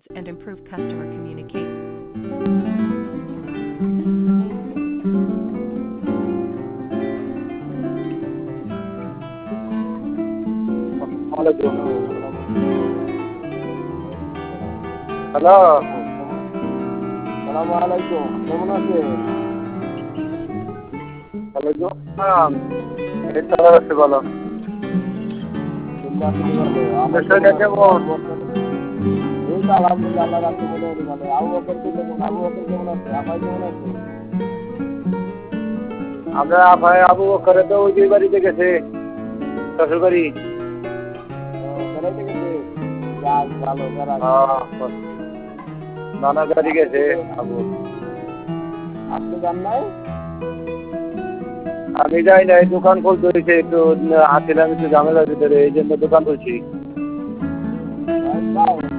and improve customer communication. Hello, সালামু আলাইকুম, কেমন আছেন? ওয়ালাইকুম আসসালাম। এই তো ভালো আছি, বলো। আপনার শরীরটা কেমন? এই তো আলহামদুলিল্লাহ, আল্লাহর রাখতে মোটামুটি ভালো। আবু বকর কেমন? আবু বকর কেমন আছে? আপাই কেমন আছে? আমরা আপাই আবু বকরে তো ওই বাড়িতে গেছে, শ্বশুর বাড়ি। বেড়াইতে গেছে? যাক ভালো, নানা বাড়ি গেছে আবু। আপনি যান নাই? আমি যাই নাই, দোকান খুলতে হয়েছে, একটু আসছিলাম একটু ঝামেলার ভিতরে, এই জন্য দোকান খুলছি।